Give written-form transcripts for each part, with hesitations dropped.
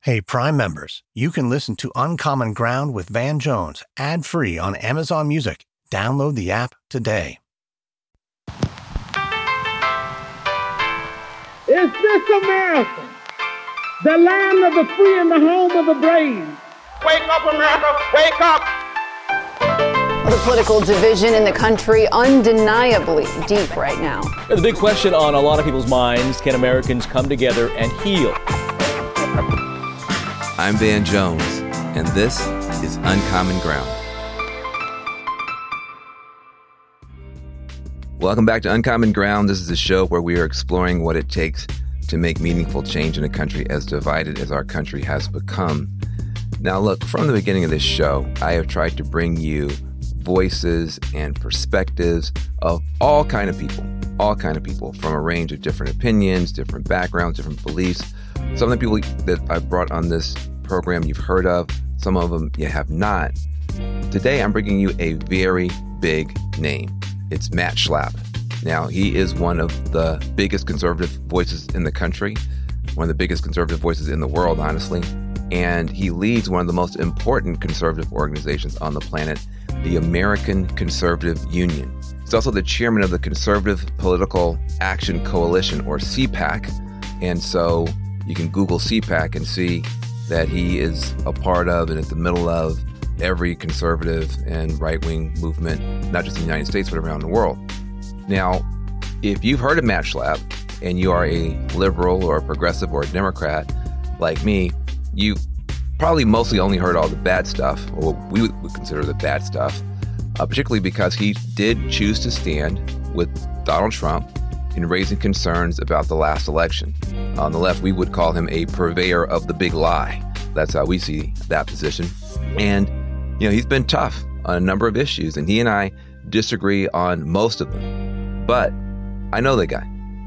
Hey, Prime members, you can listen to Uncommon Ground with Van Jones ad-free on Amazon Music. Download the app today. Is this America, the land of the free and the home of the brave? Wake up, America, wake up! The political division in the country undeniably deep right now. The big question on a lot of people's minds, can Americans come together and heal? I'm Van Jones, and this is Uncommon Ground. Welcome back to Uncommon Ground. This is a show where we are exploring what it takes to make meaningful change in a country as divided as our country has become. Now, look, from the beginning of this show, I have tried to bring you voices and perspectives of all kind of people from a range of different opinions, different backgrounds, different beliefs. Some of the people that I've brought on this program you've heard of, some of them you have not. Today, I'm bringing you a very big name. It's Matt Schlapp. Now, he is one of the biggest conservative voices in the country, one of the biggest conservative voices in the world, honestly. And he leads one of the most important conservative organizations on the planet, the American Conservative Union. He's also the chairman of the Conservative Political Action Coalition, or CPAC. And so you can Google CPAC and see that he is a part of and at the middle of every conservative and right-wing movement, not just in the United States, but around the world. Now, if you've heard of Matt Schlapp and you are a liberal or a progressive or a Democrat like me, you probably mostly only heard all the bad stuff, or what we would consider the bad stuff, particularly because he did choose to stand with Donald Trump in raising concerns about the last election. On the left, we would call him a purveyor of the big lie. That's how we see that position. And he's been tough on a number of issues, and he and I disagree on most of them. But I know the guy.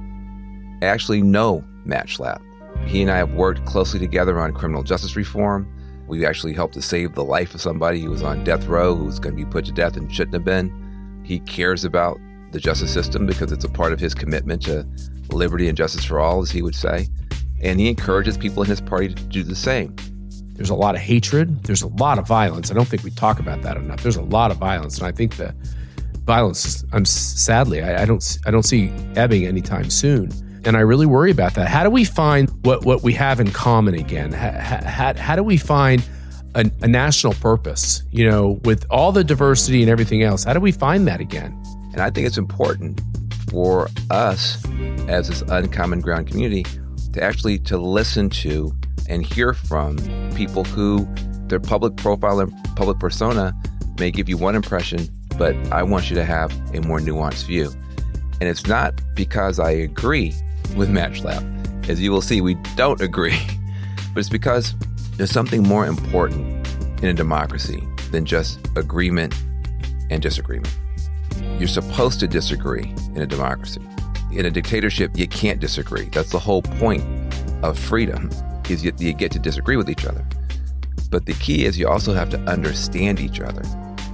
I actually know Matt Schlapp. He and I have worked closely together on criminal justice reform. We actually helped to save the life of somebody who was on death row, who was going to be put to death and shouldn't have been. He cares about the justice system because it's a part of his commitment to liberty and justice for all, as he would say. And he encourages people in his party to do the same. There's a lot of hatred. There's a lot of violence. I don't think we talk about that enough. There's a lot of violence, and I think the violence, sadly, I don't see ebbing anytime soon. And I really worry about that. How do we find what we have in common again? How do we find a national purpose? With all the diversity and everything else, how do we find that again? And I think it's important for us as this Uncommon Ground community to listen to and hear from people who their public profile and public persona may give you one impression, but I want you to have a more nuanced view. And it's not because I agree with Matt Schlapp. As you will see, we don't agree, but it's because there's something more important in a democracy than just agreement and disagreement. You're supposed to disagree in a democracy. In a dictatorship, you can't disagree. That's the whole point of freedom, is you get to disagree with each other. But the key is you also have to understand each other.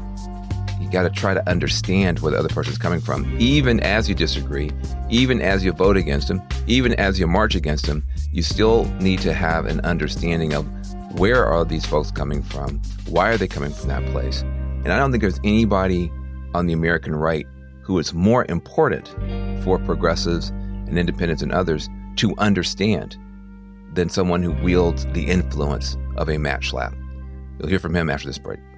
You got to try to understand where the other person's coming from. Even as you disagree, even as you vote against them, even as you march against them, you still need to have an understanding of where are these folks coming from? Why are they coming from that place? And I don't think there's anybody on the American right who is more important for progressives and independents and others to understand than someone who wields the influence of a Matt Schlapp. You'll hear from him after this break.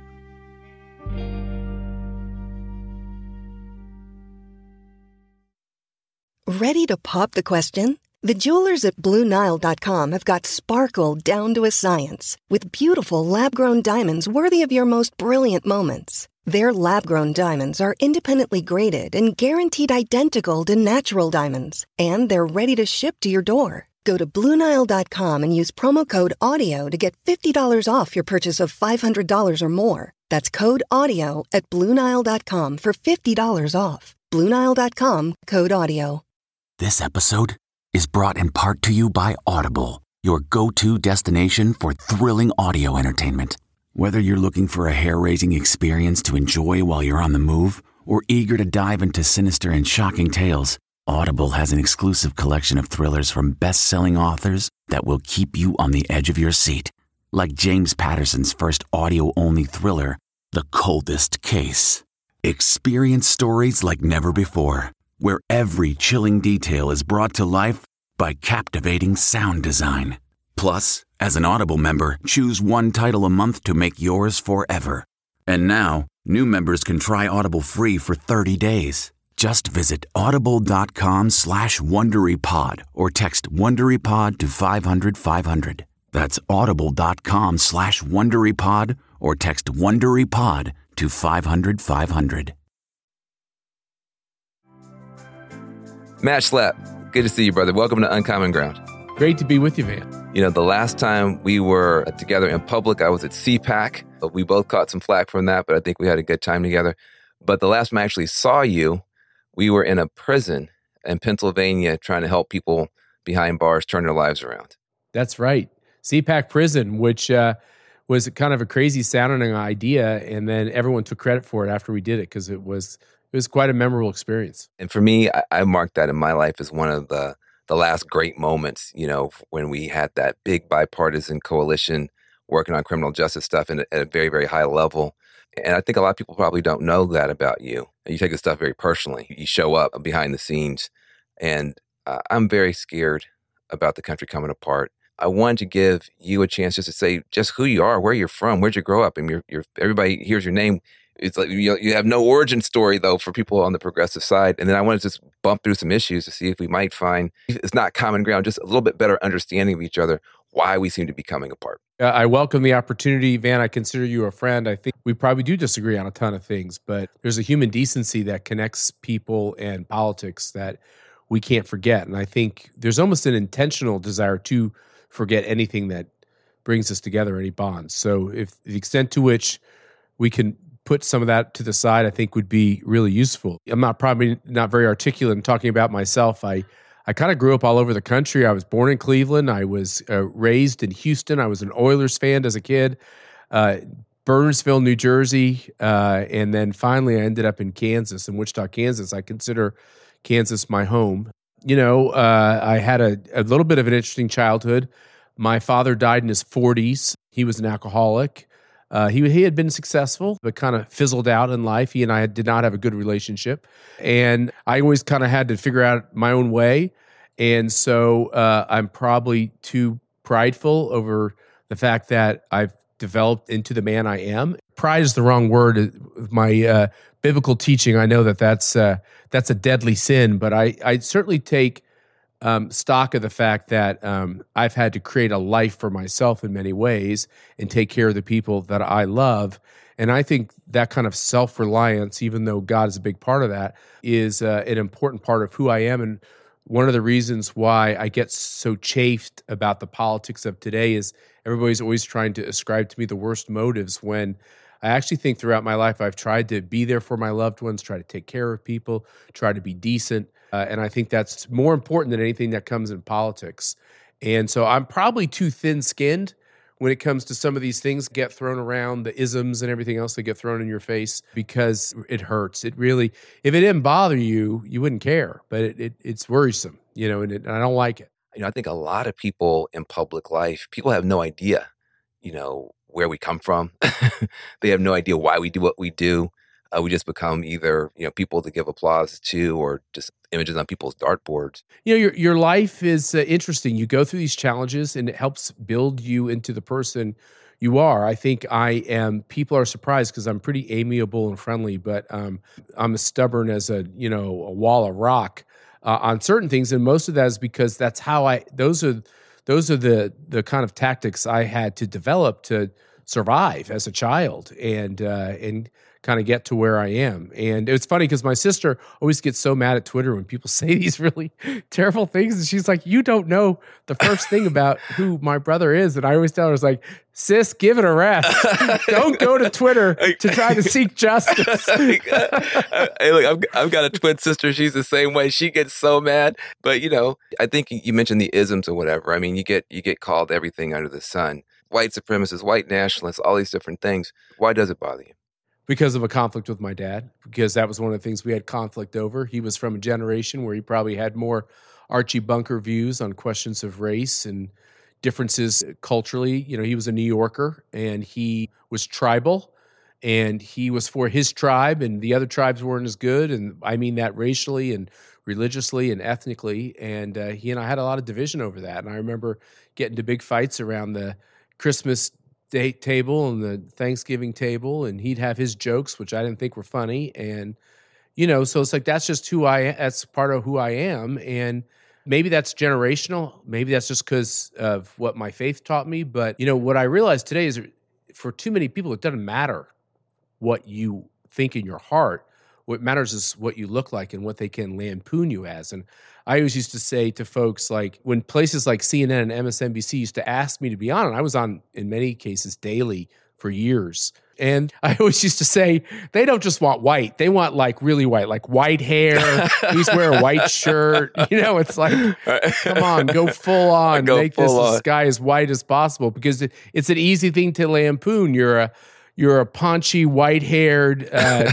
Ready to pop the question? The jewelers at BlueNile.com have got sparkle down to a science with beautiful lab-grown diamonds worthy of your most brilliant moments. Their lab-grown diamonds are independently graded and guaranteed identical to natural diamonds, and they're ready to ship to your door. Go to BlueNile.com and use promo code AUDIO to get $50 off your purchase of $500 or more. That's code AUDIO at BlueNile.com for $50 off. BlueNile.com, code AUDIO. This episode is brought in part to you by Audible, your go-to destination for thrilling audio entertainment. Whether you're looking for a hair-raising experience to enjoy while you're on the move, or eager to dive into sinister and shocking tales, Audible has an exclusive collection of thrillers from best-selling authors that will keep you on the edge of your seat. Like James Patterson's first audio-only thriller, The Coldest Case. Experience stories like never before, where every chilling detail is brought to life by captivating sound design. Plus, as an Audible member, choose one title a month to make yours forever. And now, new members can try Audible free for 30 days. Just visit audible.com/WonderyPod or text WonderyPod to 500-500. That's audible.com/WonderyPod or text WonderyPod to 500-500. Matt Schlapp, good to see you, brother. Welcome to Uncommon Ground. Great to be with you, Van. You know, the last time we were together in public, I was at CPAC. We both caught some flack from that, but I think we had a good time together. But the last time I actually saw you, we were in a prison in Pennsylvania trying to help people behind bars turn their lives around. That's right. CPAC Prison, which was kind of a crazy sounding idea, and then everyone took credit for it after we did it because it was quite a memorable experience. And for me, I marked that in my life as one of the last great moments, you know, when we had that big bipartisan coalition working on criminal justice stuff at a very, very high level. And I think a lot of people probably don't know that about you. You take this stuff very personally. You show up behind the scenes. And I'm very scared about the country coming apart. I wanted to give you a chance just to say just who you are, where you're from, where'd you grow up. And you're everybody hears your name. It's like you have no origin story, though, for people on the progressive side. And then I wanted to just bump through some issues to see if we might find, if it's not common ground, just a little bit better understanding of each other, why we seem to be coming apart. I welcome the opportunity, Van. I consider you a friend. I think we probably do disagree on a ton of things, but there's a human decency that connects people and politics that we can't forget. And I think there's almost an intentional desire to forget anything that brings us together, any bonds. So if the extent to which we can put some of that to the side, I think would be really useful. I'm probably not very articulate in talking about myself. I kind of grew up all over the country. I was born in Cleveland. I was raised in Houston. I was an Oilers fan as a kid, Burnsville, New Jersey. And then finally I ended up in Kansas, in Wichita, Kansas. I consider Kansas my home. You know, I had a little bit of an interesting childhood. My father died in his 40s. He was an alcoholic. He had been successful, but kind of fizzled out in life. He and I did not have a good relationship. And I always kind of had to figure out my own way. And so I'm probably too prideful over the fact that I've developed into the man I am. Pride is the wrong word. My biblical teaching, I know that's a deadly sin, but I certainly take stock of the fact that I've had to create a life for myself in many ways and take care of the people that I love. And I think that kind of self-reliance, even though God is a big part of that, is an important part of who I am. And one of the reasons why I get so chafed about the politics of today is everybody's always trying to ascribe to me the worst motives, when I actually think throughout my life I've tried to be there for my loved ones, try to take care of people, try to be decent. And I think that's more important than anything that comes in politics. And so I'm probably too thin-skinned when it comes to some of these things get thrown around, the isms and everything else that get thrown in your face, because it hurts. It really, if it didn't bother you, you wouldn't care. But it's worrisome, you know, and I don't like it. You know, I think a lot of people in public life, people have no idea, you know, where we come from. They have no idea why we do what we do. We just become either, you know, people to give applause to, or just images on people's dartboards. You know, your life is interesting. You go through these challenges, and it helps build you into the person you are. I think people are surprised because I'm pretty amiable and friendly, but I'm as stubborn as a wall of rock on certain things. And most of that is because that's how those are the kind of tactics I had to develop to survive as a child and kind of get to where I am. And it's funny because my sister always gets so mad at Twitter when people say these really terrible things. And she's like, you don't know the first thing about who my brother is. And I always tell her, it's like, sis, give it a rest. Don't go to Twitter to try to seek justice. Hey, look, I've got a twin sister. She's the same way. She gets so mad. But, you know, I think you mentioned the isms or whatever. I mean, you get called everything under the sun. White supremacists, white nationalists, all these different things. Why does it bother you? because of a conflict with my dad, because that was one of the things we had conflict over. He was from a generation where he probably had more Archie Bunker views on questions of race and differences culturally. You know, he was a New Yorker and he was tribal and he was for his tribe and the other tribes weren't as good. And I mean that racially and religiously and ethnically. And he and I had a lot of division over that. And I remember getting to big fights around the Christmas date table and the Thanksgiving table, and he'd have his jokes, which I didn't think were funny. And, you know, so it's like, that's just that's part of who I am. And maybe that's generational. Maybe that's just because of what my faith taught me. But, you know, what I realized today is for too many people, it doesn't matter what you think in your heart. What matters is what you look like and what they can lampoon you as. And I always used to say to folks, like when places like CNN and MSNBC used to ask me to be on, and I was on in many cases daily for years. And I always used to say, they don't just want white. They want like really white, like white hair. Please wear a white shirt. You know, it's like, come on, go full on. Make this guy as white as possible because it's an easy thing to lampoon. You're a paunchy, white-haired,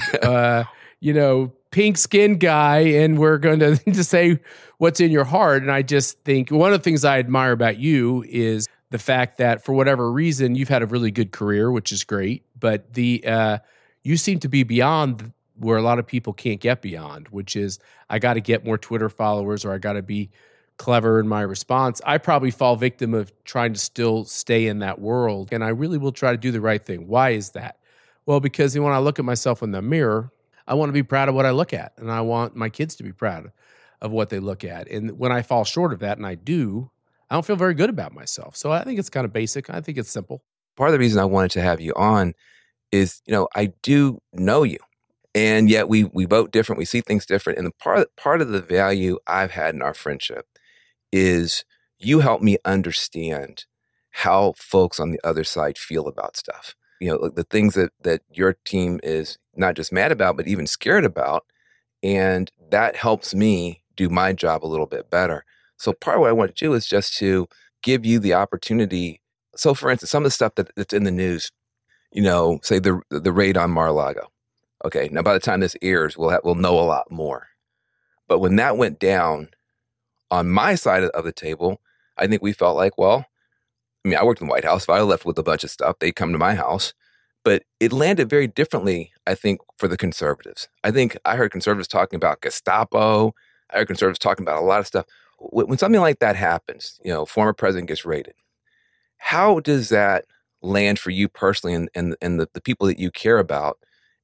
you know, pink-skinned guy, and we're going to say what's in your heart. And I just think one of the things I admire about you is the fact that for whatever reason, you've had a really good career, which is great, but you seem to be beyond where a lot of people can't get beyond, which is I got to get more Twitter followers or I got to be clever in my response. I probably fall victim of trying to still stay in that world, and I really will try to do the right thing. Why is that? Well, because when I look at myself in the mirror, I want to be proud of what I look at, and I want my kids to be proud of what they look at. And when I fall short of that, and I don't feel very good about myself. So I think it's kind of basic. I think it's simple. Part of the reason I wanted to have you on is, you know, I do know you, and yet we vote different. We see things different. And part of the value I've had in our friendship is you help me understand how folks on the other side feel about stuff. You know, the things that your team is not just mad about, but even scared about. And that helps me do my job a little bit better. So part of what I want to do is just to give you the opportunity. So for instance, some of the stuff that's in the news, you know, say the raid on Mar-a-Lago. Okay, now by the time this airs, we'll know a lot more. But when that went down on my side of the table, I think we felt like, well, I mean, I worked in the White House. If I left with a bunch of stuff, they'd come to my house. But it landed very differently, I think, for the conservatives. I think I heard conservatives talking about Gestapo. I heard conservatives talking about a lot of stuff. When something like that happens, you know, former president gets raided, how does that land for you personally and the people that you care about?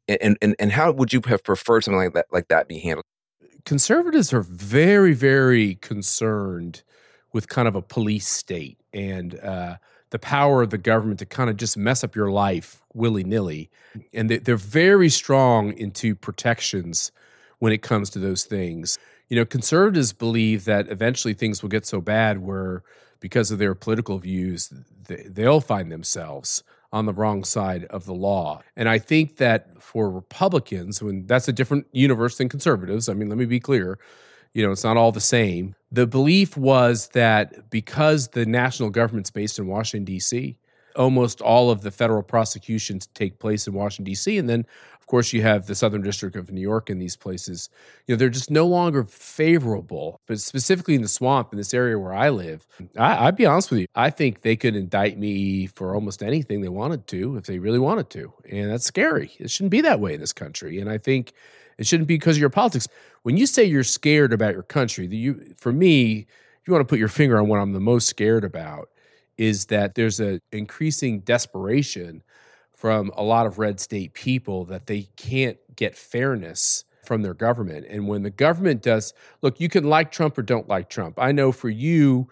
And how would you have preferred something like that be handled? Conservatives are very, very concerned with kind of a police state and the power of the government to kind of just mess up your life willy-nilly. And they're very strong into protections when it comes to those things. You know, conservatives believe that eventually things will get so bad where because of their political views, they'll find themselves on the wrong side of the law. And I think that for Republicans, when that's a different universe than conservatives, I mean, let me be clear, you know, it's not all the same. The belief was that because the national government's based in Washington, D.C., almost all of the federal prosecutions take place in Washington, D.C., and then, of course, you have the Southern District of New York and these places. You know, they're just no longer favorable. But specifically in the swamp, in this area where I live, I'd be honest with you, I think they could indict me for almost anything they wanted to if they really wanted to. And that's scary. It shouldn't be that way in this country. And I think it shouldn't be because of your politics. When you say you're scared about your country, for me, if you want to put your finger on what I'm the most scared about, is that there's an increasing desperation from a lot of red state people that they can't get fairness from their government. And when the government does, look, you can like Trump or don't like Trump. I know for you,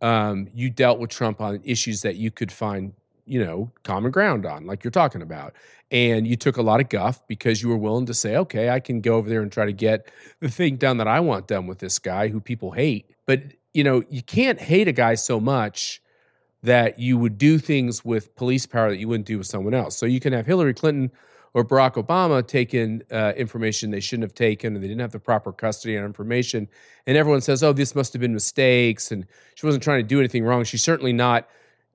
you dealt with Trump on issues that you could find, you know, common ground on, like you're talking about. And you took a lot of guff because you were willing to say, okay, I can go over there and try to get the thing done that I want done with this guy who people hate. But, you know, you can't hate a guy so much that you would do things with police power that you wouldn't do with someone else. So you can have Hillary Clinton or Barack Obama taking information they shouldn't have taken, and they didn't have the proper custody on information. And everyone says, oh, this must have been mistakes, and she wasn't trying to do anything wrong. She's certainly not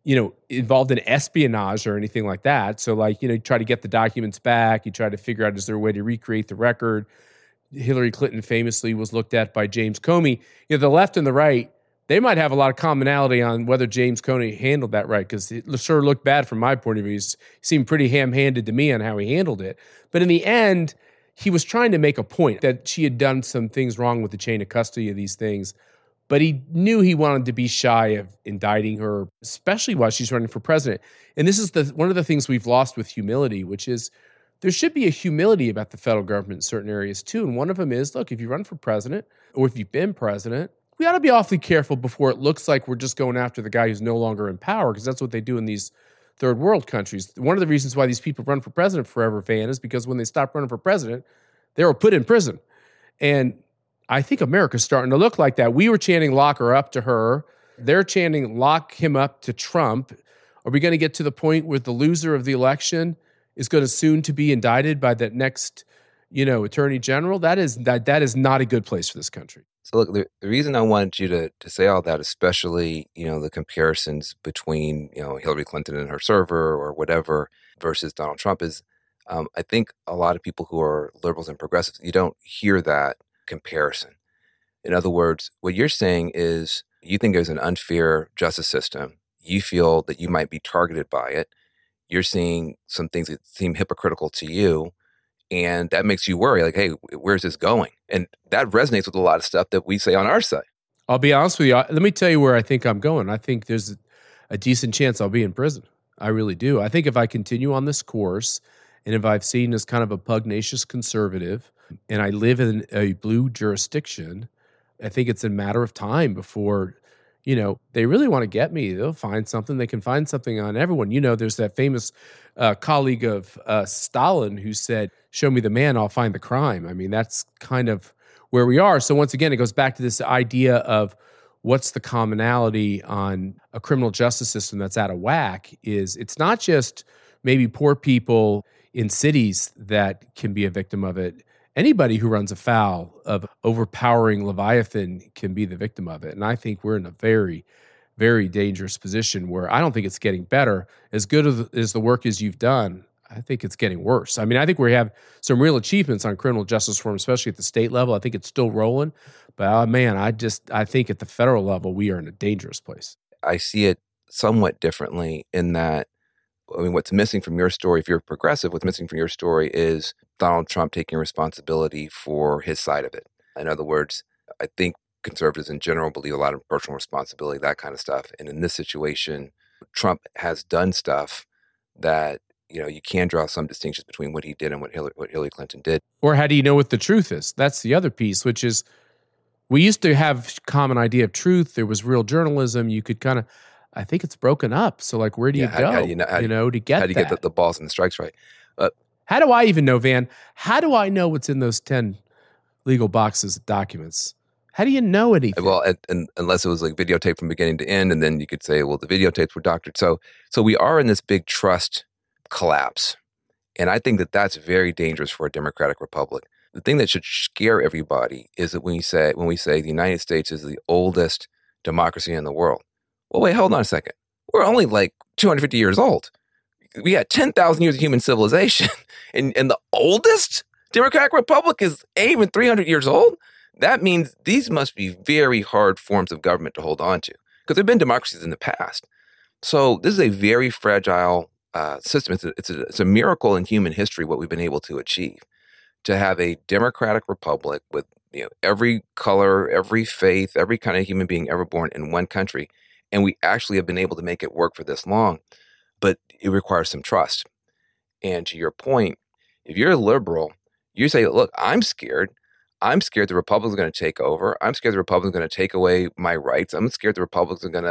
involved in espionage or anything like that. So like, you try to get the documents back. You try to figure out, is there a way to recreate the record? Hillary Clinton famously was looked at by James Comey. The left and the right, they might have a lot of commonality on whether James Comey handled that right, because it sure looked bad from my point of view. He seemed pretty ham-handed to me on how he handled it. But in the end, he was trying to make a point that she had done some things wrong with the chain of custody of these things. But he knew he wanted to be shy of indicting her, especially while she's running for president. And this is one of the things we've lost with humility, which is there should be a humility about the federal government in certain areas too. And one of them is, look, if you run for president or if you've been president, we ought to be awfully careful before it looks like we're just going after the guy who's no longer in power, because that's what they do in these third world countries. One of the reasons why these people run for president forever, Van, is because when they stop running for president, they were put in prison. And I think America's starting to look like that. We were chanting lock her up to her. They're chanting lock him up to Trump. Are we going to get to the point where the loser of the election is going to soon to be indicted by the next, attorney general? That is not a good place for this country. So look, the reason I wanted you to say all that, especially, the comparisons between, Hillary Clinton and her server or whatever versus Donald Trump is, I think a lot of people who are liberals and progressives, you don't hear that comparison. In other words, what you're saying is you think there's an unfair justice system. You feel that you might be targeted by it. You're seeing some things that seem hypocritical to you. And that makes you worry, like, hey, where's this going? And that resonates with a lot of stuff that we say on our side. I'll be honest with you. Let me tell you where I think I'm going. I think there's a decent chance I'll be in prison. I really do. I think if I continue on this course, and if I've seen as kind of a pugnacious conservative, and I live in a blue jurisdiction, I think it's a matter of time before, they really want to get me. They'll find something. They can find something on everyone. There's that famous colleague of Stalin who said, show me the man, I'll find the crime. I mean, that's kind of where we are. So once again, it goes back to this idea of what's the commonality on a criminal justice system that's out of whack. Is it's not just maybe poor people in cities that can be a victim of it. Anybody who runs afoul of overpowering Leviathan can be the victim of it. And I think we're in a very, very dangerous position where I don't think it's getting better. As good as the work as you've done, I think it's getting worse. I mean, I think we have some real achievements on criminal justice reform, especially at the state level. I think it's still rolling. But man, I think at the federal level, we are in a dangerous place. I see it somewhat differently in that, what's missing from your story, if you're progressive, what's missing from your story is Donald Trump taking responsibility for his side of it. In other words, I think conservatives in general believe a lot of personal responsibility, that kind of stuff. And in this situation, Trump has done stuff that, you can draw some distinctions between what he did and what Hillary Clinton did. Or how do you know what the truth is? That's the other piece, which is we used to have common idea of truth. There was real journalism. You could kind of, I think it's broken up. So like, where do you go, to get how do you get the balls and the strikes right? How do I even know, Van? How do I know what's in those 10 legal boxes of documents? How do you know anything? Well, and unless it was like videotape from beginning to end, and then you could say, well, the videotapes were doctored. So we are in this big trust collapse. And I think that that's very dangerous for a democratic republic. The thing that should scare everybody is that when we say the United States is the oldest democracy in the world. Well, wait, hold on a second. We're only like 250 years old. We had 10,000 years of human civilization. And the oldest democratic republic is ain't even 300 years old. That means these must be very hard forms of government to hold on to, because there have been democracies in the past. So this is a very fragile system. It's a miracle in human history what we've been able to achieve, to have a democratic republic with every color, every faith, every kind of human being ever born in one country. And we actually have been able to make it work for this long. But it requires some trust. And to your point, if you're a liberal, you say, look, I'm scared. I'm scared the Republicans are going to take over. I'm scared the Republicans are going to take away my rights. I'm scared the Republicans are going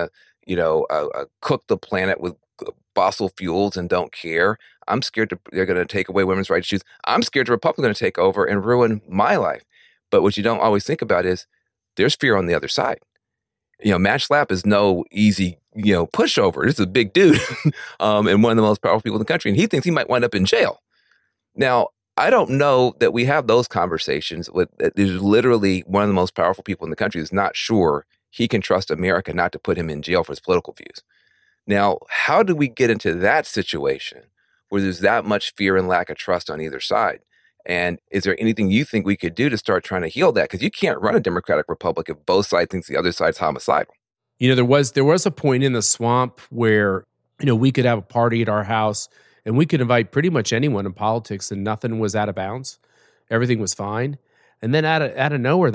to, cook the planet with fossil fuels and don't care. I'm scared they're going to take away women's rights to choose. I'm scared the Republicans are going to take over and ruin my life. But what you don't always think about is there's fear on the other side. Matt Schlapp is no easy, pushover. This is a big dude and one of the most powerful people in the country. And he thinks he might wind up in jail. Now, I don't know that we have those conversations with, there's literally one of the most powerful people in the country who's not sure he can trust America not to put him in jail for his political views. Now, how do we get into that situation where there's that much fear and lack of trust on either side? And is there anything you think we could do to start trying to heal that? Because you can't run a democratic republic if both sides think the other side's homicidal. There was a point in the swamp where, we could have a party at our house and we could invite pretty much anyone in politics and nothing was out of bounds. Everything was fine. And then out of nowhere,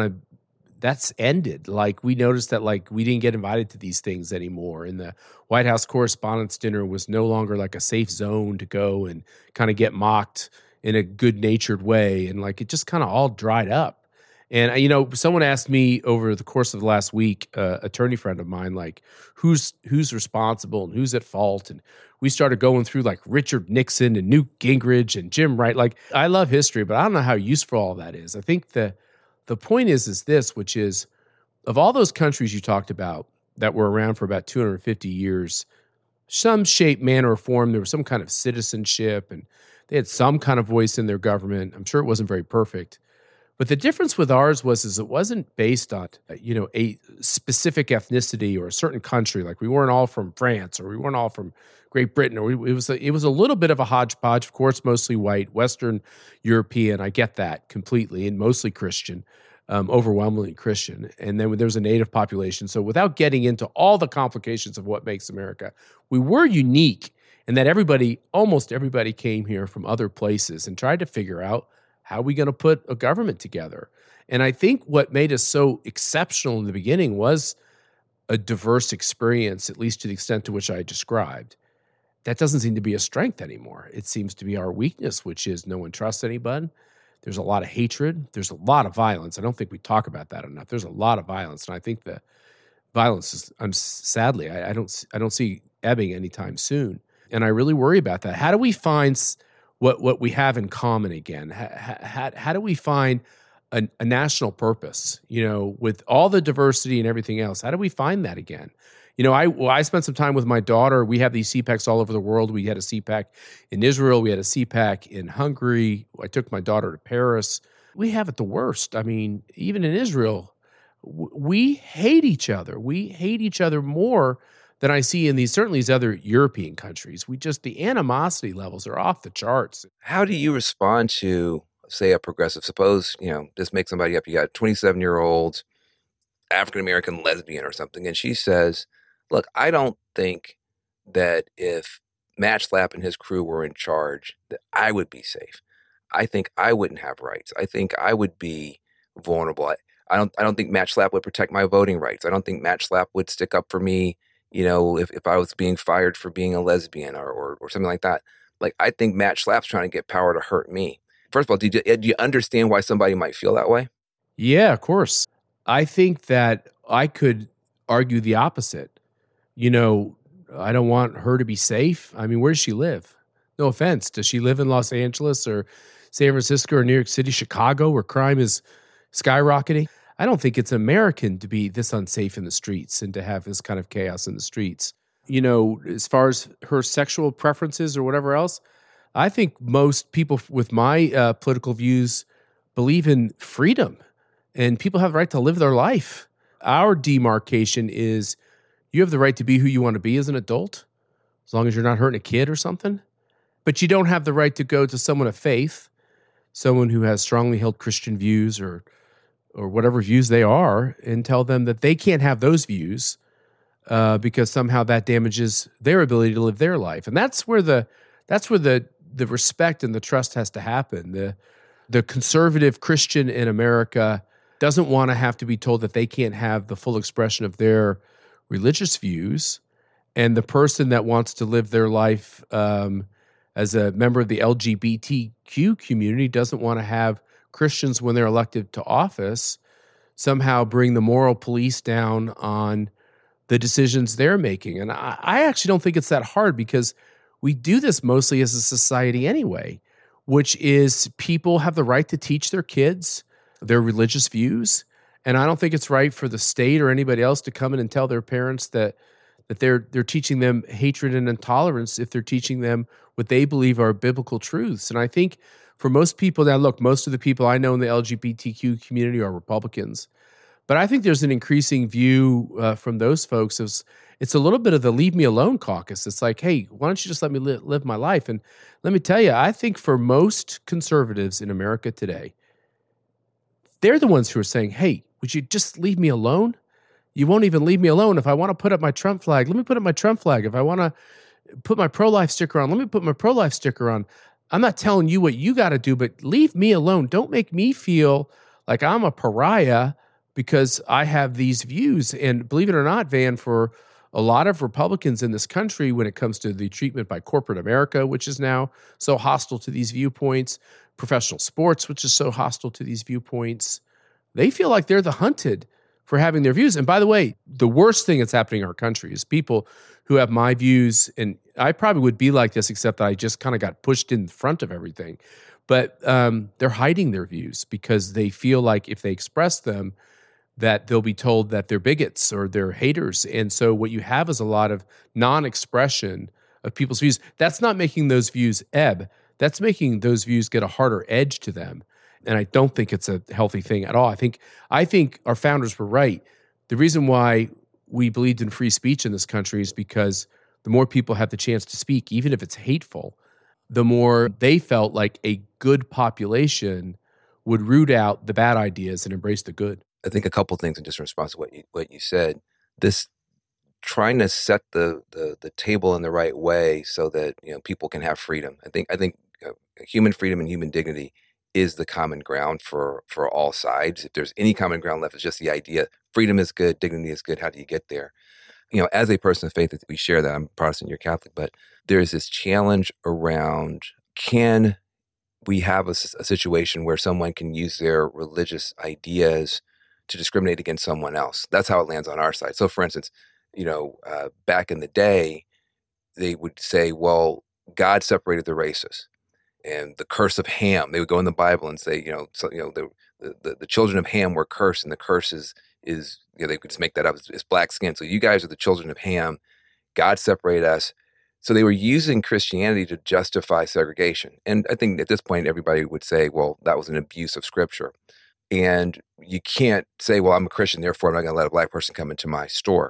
that's ended. Like, we noticed that, like, we didn't get invited to these things anymore. And the White House Correspondents' Dinner was no longer like a safe zone to go and kind of get mocked in a good-natured way. And like, it just kind of all dried up. And, someone asked me over the course of the last week, attorney friend of mine, like, who's responsible and who's at fault? And we started going through like Richard Nixon and Newt Gingrich and Jim Wright. Like, I love history, but I don't know how useful all that is. I think the point is this, which is, of all those countries you talked about that were around for about 250 years, some shape, manner, or form, there was some kind of citizenship and they had some kind of voice in their government. I'm sure it wasn't very perfect. But the difference with ours was it wasn't based on, a specific ethnicity or a certain country. Like, we weren't all from France or we weren't all from Great Britain. Or it was a little bit of a hodgepodge, of course, mostly white, Western European. I get that completely, and mostly Christian, overwhelmingly Christian. And then there was a native population. So without getting into all the complications of what makes America, we were unique in that almost everybody came here from other places and tried to figure out, how are we going to put a government together? And I think what made us so exceptional in the beginning was a diverse experience, at least to the extent to which I described. That doesn't seem to be a strength anymore. It seems to be our weakness, which is no one trusts anyone. There's a lot of hatred. There's a lot of violence. I don't think we talk about that enough. There's a lot of violence, and I think the violence is, sadly, I don't see ebbing anytime soon. And I really worry about that. How do we find what we have in common again? How do we find a national purpose, with all the diversity and everything else? How do we find that again? I spent some time with my daughter. We have these CPACs all over the world. We had a CPAC in Israel. We had a CPAC in Hungary. I took my daughter to Paris. We have it the worst. I mean, even in Israel, we hate each other. We hate each other more than I see in these other European countries. The animosity levels are off the charts. How do you respond to, say, a progressive? Suppose, just make somebody up. You got a 27-year-old African-American lesbian or something, and she says, look, I don't think that if Matt Schlapp and his crew were in charge, that I would be safe. I think I wouldn't have rights. I think I would be vulnerable. I don't think Matt Schlapp would protect my voting rights. I don't think Matt Schlapp would stick up for me, if I was being fired for being a lesbian or something like that. Like, I think Matt Schlapp's trying to get power to hurt me. First of all, do you understand why somebody might feel that way? Yeah, of course. I think that I could argue the opposite. I don't want her to be safe. I mean, where does she live? No offense. Does she live in Los Angeles or San Francisco or New York City, Chicago, where crime is skyrocketing? I don't think it's American to be this unsafe in the streets and to have this kind of chaos in the streets. As far as her sexual preferences or whatever else, I think most people with my political views believe in freedom and people have the right to live their life. Our demarcation is you have the right to be who you want to be as an adult, as long as you're not hurting a kid or something. But you don't have the right to go to someone of faith, someone who has strongly held Christian views or whatever views they are, and tell them that they can't have those views because somehow that damages their ability to live their life. And that's where the respect and the trust has to happen. The conservative Christian in America doesn't want to have to be told that they can't have the full expression of their religious views, and the person that wants to live their life as a member of the LGBTQ community doesn't want to have Christians, when they're elected to office, somehow bring the moral police down on the decisions they're making. And I actually don't think it's that hard, because we do this mostly as a society anyway, which is people have the right to teach their kids their religious views. And I don't think it's right for the state or anybody else to come in and tell their parents that they're teaching them hatred and intolerance if they're teaching them what they believe are biblical truths. And I think for most people, now look, most of the people I know in the LGBTQ community are Republicans, But I think there's an increasing view from those folks of it's a little bit of the leave me alone caucus. It's like, hey, why don't you just let me live my life? And let me tell you, I think for most conservatives in America today, they're the ones who are saying, hey, would you just leave me alone? You won't even leave me alone. If I want to put up my Trump flag, let me put up my Trump flag. If I want to put my pro-life sticker on, let me put my pro-life sticker on. I'm not telling you what you got to do, but leave me alone. Don't make me feel like I'm a pariah because I have these views. And believe it or not, Van, for a lot of Republicans in this country, when it comes to the treatment by corporate America, which is now so hostile to these viewpoints, professional sports, which is so hostile to these viewpoints, they feel like they're the hunted for having their views. And by the way, the worst thing that's happening in our country is people who have my views, and I probably would be like this, except that I just kind of got pushed in front of everything. But they're hiding their views because they feel like if they express them, that they'll be told that they're bigots or they're haters. And so what you have is a lot of non-expression of people's views. That's not making those views ebb. That's making those views get a harder edge to them. And I don't think it's a healthy thing at all. I think our founders were right. The reason why we believed in free speech in this country is because the more people have the chance to speak, even if it's hateful, the more they felt like a good population would root out the bad ideas and embrace the good. I think a couple things in just response to what you said. This trying to set the table in the right way so that people can have freedom. I think human freedom and human dignity is the common ground for all sides. If there's any common ground left, it's just the idea freedom is good, dignity is good. How do you get there? As a person of faith, we share that. I'm Protestant, you're Catholic, but there's this challenge around, can we have a situation where someone can use their religious ideas to discriminate against someone else? That's how it lands on our side. So for instance, back in the day, they would say, well, God separated the races. And the curse of Ham, they would go in the Bible and say, the children of Ham were cursed, and the curse is they could just make that up. It's black skin. So you guys are the children of Ham. God separated us. So they were using Christianity to justify segregation. And I think at this point, everybody would say, well, that was an abuse of Scripture. And you can't say, well, I'm a Christian, therefore I'm not going to let a black person come into my store.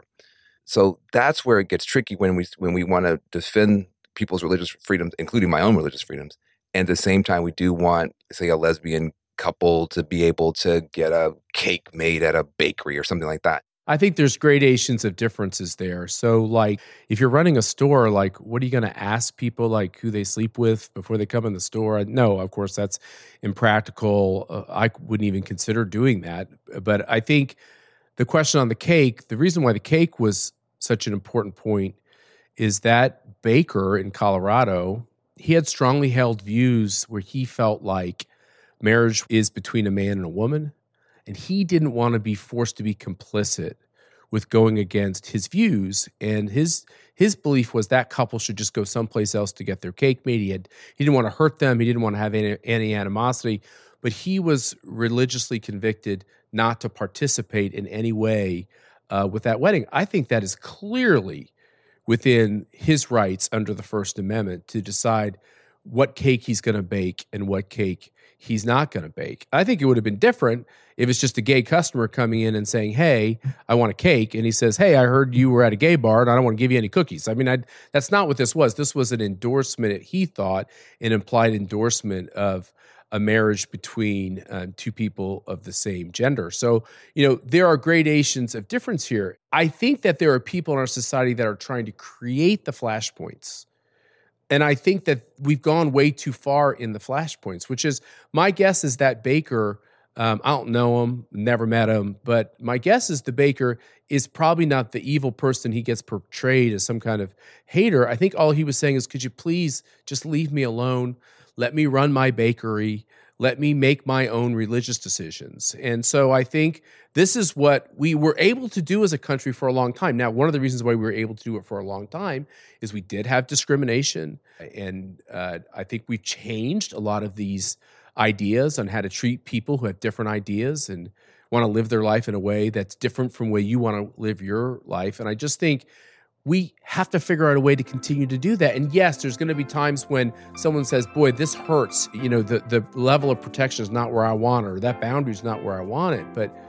So that's where it gets tricky when we want to defend people's religious freedoms, including my own religious freedoms. And at the same time, we do want, say, a lesbian couple to be able to get a cake made at a bakery or something like that. I think there's gradations of differences there. So, like, if you're running a store, like, what are you going to ask people, like, who they sleep with before they come in the store? No, of course, that's impractical. I wouldn't even consider doing that. But I think the question on the cake, the reason why the cake was such an important point is that baker in Colorado, he had strongly held views where he felt like marriage is between a man and a woman. And he didn't want to be forced to be complicit with going against his views. And his belief was that couple should just go someplace else to get their cake made. He didn't want to hurt them. He didn't want to have any animosity. But he was religiously convicted not to participate in any way with that wedding. I think that is clearly within his rights under the First Amendment to decide what cake he's going to bake and what cake he's not going to bake. I think it would have been different if it's just a gay customer coming in and saying, hey, I want a cake. And he says, hey, I heard you were at a gay bar and I don't want to give you any cookies. I mean, that's not what this was. This was an endorsement, he thought, an implied endorsement of a marriage between two people of the same gender. So, there are gradations of difference here. I think that there are people in our society that are trying to create the flashpoints. And I think that we've gone way too far in the flashpoints, which is, my guess is that baker, I don't know him, never met him, but my guess is the baker is probably not the evil person he gets portrayed as some kind of hater. I think all he was saying is, could you please just leave me alone? Let me run my bakery. Let me make my own religious decisions. And so I think this is what we were able to do as a country for a long time. Now, one of the reasons why we were able to do it for a long time is we did have discrimination. And I think we've changed a lot of these ideas on how to treat people who have different ideas and want to live their life in a way that's different from the way you want to live your life. And I just think we have to figure out a way to continue to do that. And yes, there's going to be times when someone says, boy, this hurts. The level of protection is not where I want it, or that boundary is not where I want it. But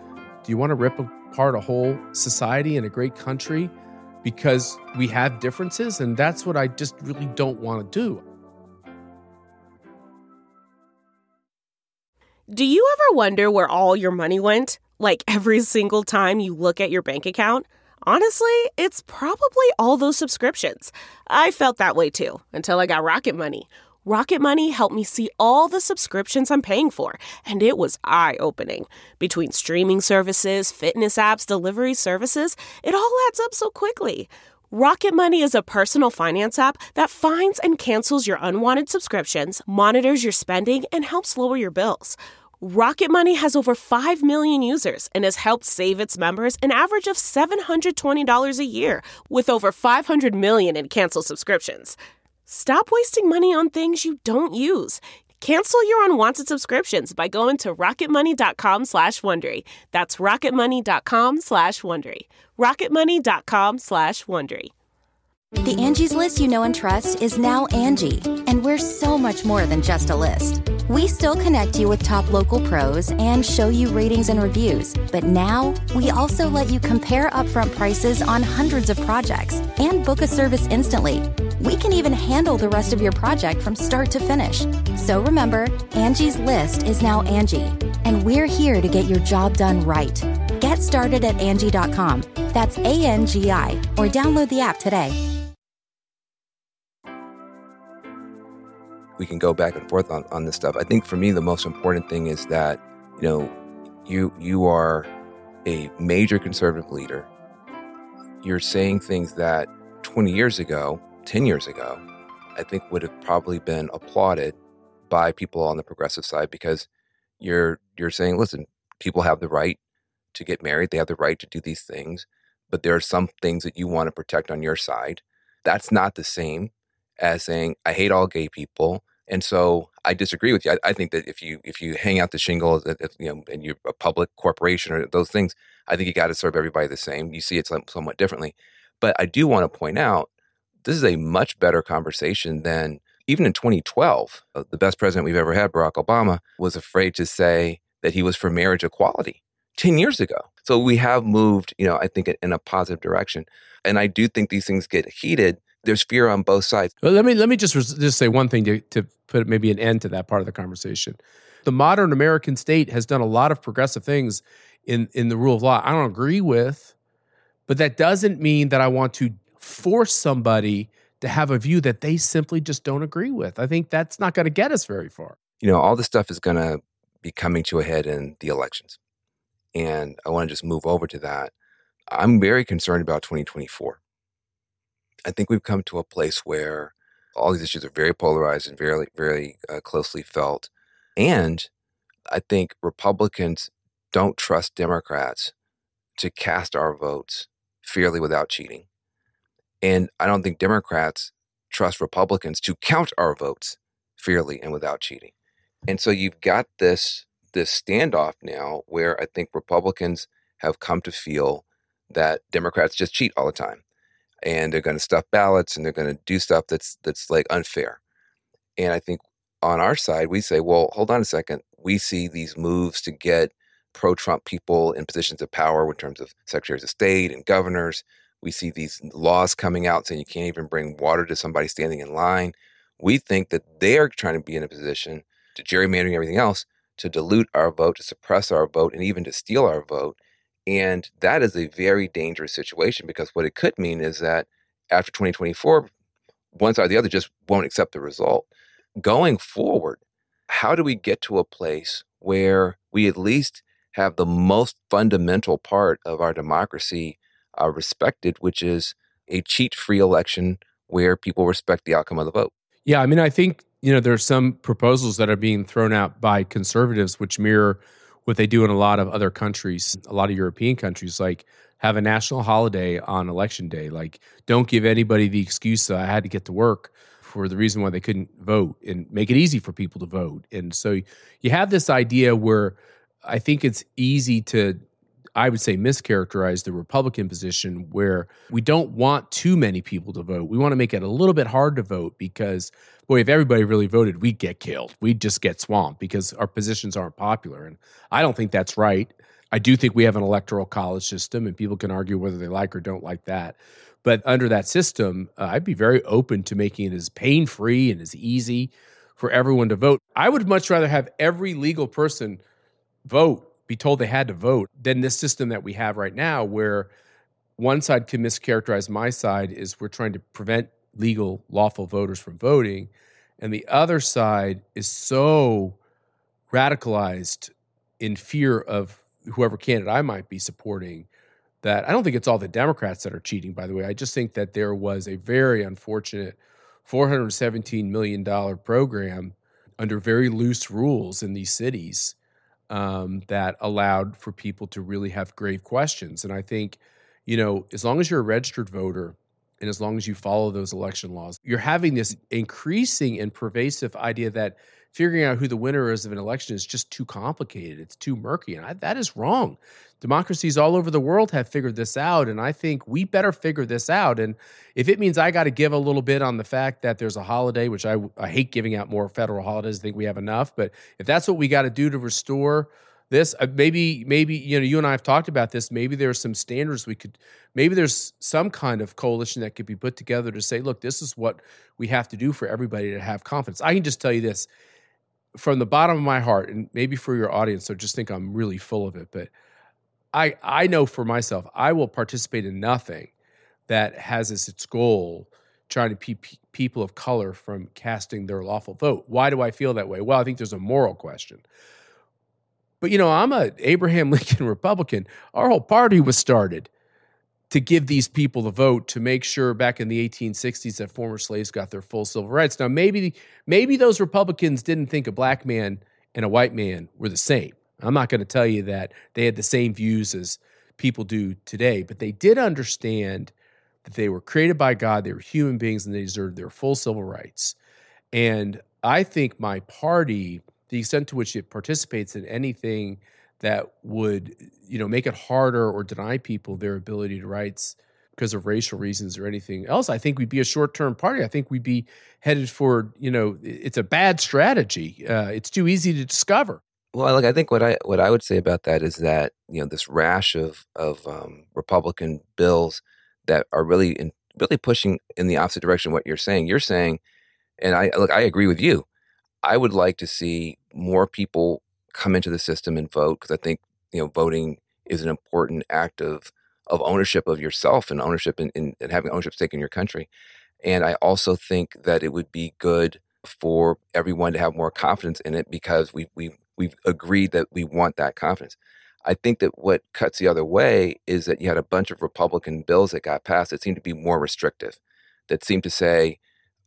Do you want to rip apart a whole society and a great country because we have differences? And that's what I just really don't want to do. Do you ever wonder where all your money went? Like every single time you look at your bank account? Honestly, it's probably all those subscriptions. I felt that way too, until I got Rocket Money. Rocket Money helped me see all the subscriptions I'm paying for, and it was eye-opening. Between streaming services, fitness apps, delivery services, it all adds up so quickly. Rocket Money is a personal finance app that finds and cancels your unwanted subscriptions, monitors your spending, and helps lower your bills. Rocket Money has over 5 million users and has helped save its members an average of $720 a year, with over 500 million in canceled subscriptions. Stop wasting money on things you don't use. Cancel your unwanted subscriptions by going to rocketmoney.com/Wondery. That's rocketmoney.com/Wondery. rocketmoney.com/Wondery. The Angie's List you know and trust is now Angie, and we're so much more than just a list. We still connect you with top local pros and show you ratings and reviews, but now we also let you compare upfront prices on hundreds of projects and book a service instantly. We can even handle the rest of your project from start to finish. So remember, Angie's List is now Angie, and we're here to get your job done right. Get started at Angie.com. That's ANGI, or download the app today. We can go back and forth on this stuff. I think for me, the most important thing is that, you are a major conservative leader. You're saying things that 20 years ago, 10 years ago, I think would have probably been applauded by people on the progressive side, because you're saying, listen, people have the right to get married. They have the right to do these things, but there are some things that you want to protect on your side. That's not the same as saying, I hate all gay people. And so I disagree with you. I think that if you hang out the shingle, and you're a public corporation or those things, I think you got to serve everybody the same. You see it somewhat differently. But I do want to point out, this is a much better conversation than even in 2012. The best president we've ever had, Barack Obama, was afraid to say that he was for marriage equality 10 years ago. So we have moved, I think, in a positive direction. And I do think these things get heated. There's fear on both sides. Well, let me just say one thing to put maybe an end to that part of the conversation. The modern American state has done a lot of progressive things in the rule of law I don't agree with, but that doesn't mean that I want to force somebody to have a view that they simply just don't agree with. I think that's not going to get us very far. All this stuff is going to be coming to a head in the elections. And I want to just move over to that. I'm very concerned about 2024. I think we've come to a place where all these issues are very polarized and very, very closely felt. And I think Republicans don't trust Democrats to cast our votes fairly without cheating. And I don't think Democrats trust Republicans to count our votes fairly and without cheating. And so you've got this standoff now where I think Republicans have come to feel that Democrats just cheat all the time. And they're going to stuff ballots and they're going to do stuff that's like unfair. And I think on our side, we say, well, hold on a second. We see these moves to get pro-Trump people in positions of power in terms of secretaries of state and governors. We see these laws coming out saying you can't even bring water to somebody standing in line. We think that they're trying to be in a position to gerrymandering everything else, to dilute our vote, to suppress our vote, and even to steal our vote. And that is a very dangerous situation, because what it could mean is that after 2024, one side or the other just won't accept the result. Going forward, how do we get to a place where we at least have the most fundamental part of our democracy respected, which is a cheat-free election where people respect the outcome of the vote? Yeah, I mean, I think, there's some proposals that are being thrown out by conservatives which mirror what they do in a lot of other countries, a lot of European countries, like have a national holiday on election day. Like, don't give anybody the excuse that I had to get to work for the reason why they couldn't vote, and make it easy for people to vote. And so you have this idea where I think it's easy to, I would say, mischaracterize the Republican position, where we don't want too many people to vote. We want to make it a little bit hard to vote because, boy, if everybody really voted, we'd get killed. We'd just get swamped because our positions aren't popular. And I don't think that's right. I do think we have an electoral college system, and people can argue whether they like or don't like that. But under that system, I'd be very open to making it as pain-free and as easy for everyone to vote. I would much rather have every legal person vote, be told they had to vote, than this system that we have right now, where one side can mischaracterize my side is we're trying to prevent legal, lawful voters from voting, and the other side is so radicalized in fear of whoever candidate I might be supporting that I don't think it's all the Democrats that are cheating, by the way. I just think that there was a very unfortunate $417 million program under very loose rules in these cities that allowed for people to really have grave questions. And I think, as long as you're a registered voter and as long as you follow those election laws, you're having this increasing and pervasive idea that figuring out who the winner is of an election is just too complicated. It's too murky. And that is wrong. Democracies all over the world have figured this out, and I think we better figure this out. And if it means I got to give a little bit on the fact that there's a holiday, which I hate giving out more federal holidays, I think we have enough. But if that's what we got to do to restore this, maybe you and I have talked about this. Maybe there's some standards maybe there's some kind of coalition that could be put together to say, look, this is what we have to do for everybody to have confidence. I can just tell you this from the bottom of my heart, and maybe for your audience, so just think I'm really full of it, but I know for myself, I will participate in nothing that has as its goal trying to keep people of color from casting their lawful vote. Why do I feel that way? Well, I think there's a moral question. But, I'm a Abraham Lincoln Republican. Our whole party was started to give these people the vote, to make sure back in the 1860s that former slaves got their full civil rights. Now, maybe those Republicans didn't think a black man and a white man were the same. I'm not going to tell you that they had the same views as people do today, but they did understand that they were created by God, they were human beings, and they deserved their full civil rights. And I think my party, the extent to which it participates in anything that would, make it harder or deny people their ability to rights because of racial reasons or anything else, I think we'd be a short-term party. I think we'd be headed for, it's a bad strategy. It's too easy to discover. Well, I think what I would say about that is that this rash of Republican bills that are really pushing in the opposite direction of what you're saying. You're saying, and I agree with you. I would like to see more people come into the system and vote, because I think voting is an important act of ownership of yourself and ownership and having ownership stake in your country. And I also think that it would be good for everyone to have more confidence in it, because we've agreed that we want that confidence. I think that what cuts the other way is that you had a bunch of Republican bills that got passed that seemed to be more restrictive, that seemed to say,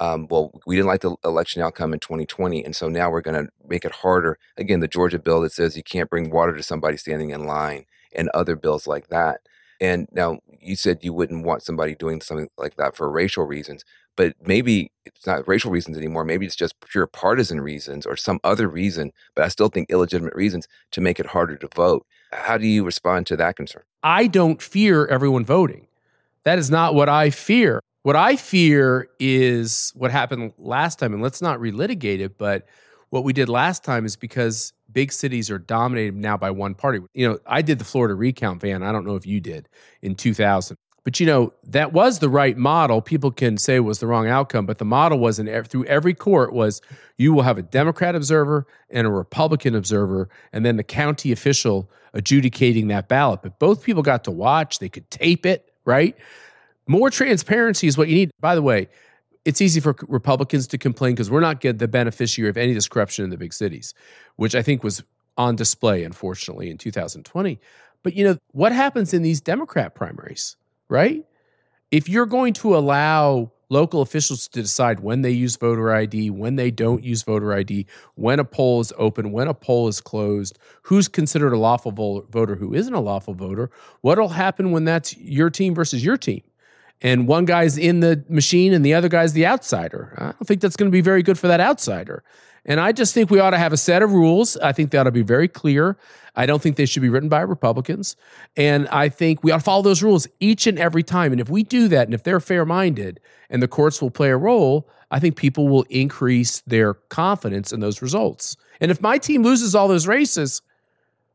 we didn't like the election outcome in 2020, and so now we're going to make it harder. Again, the Georgia bill that says you can't bring water to somebody standing in line, and other bills like that. And now you said you wouldn't want somebody doing something like that for racial reasons, but maybe it's not racial reasons anymore. Maybe it's just pure partisan reasons or some other reason, but I still think illegitimate reasons to make it harder to vote. How do you respond to that concern? I don't fear everyone voting. That is not what I fear. What I fear is what happened last time, and let's not relitigate it, but what we did last time is because big cities are dominated now by one party. I did the Florida recount, Van. I don't know if you did, in 2000. But, that was the right model. People can say it was the wrong outcome, but the model was through every court was you will have a Democrat observer and a Republican observer, and then the county official adjudicating that ballot. But both people got to watch. They could tape it, right? More transparency is what you need. By the way, it's easy for Republicans to complain because we're not the beneficiary of any of this corruption in the big cities, which I think was on display, unfortunately, in 2020. But, what happens in these Democrat primaries, right? If you're going to allow local officials to decide when they use voter ID, when they don't use voter ID, when a poll is open, when a poll is closed, who's considered a lawful voter, who isn't a lawful voter, what'll happen when that's your team versus your team? And one guy's in the machine and the other guy's the outsider. I don't think that's going to be very good for that outsider. And I just think we ought to have a set of rules. I think they ought to be very clear. I don't think they should be written by Republicans. And I think we ought to follow those rules each and every time. And if we do that, and if they're fair-minded and the courts will play a role, I think people will increase their confidence in those results. And if my team loses all those races,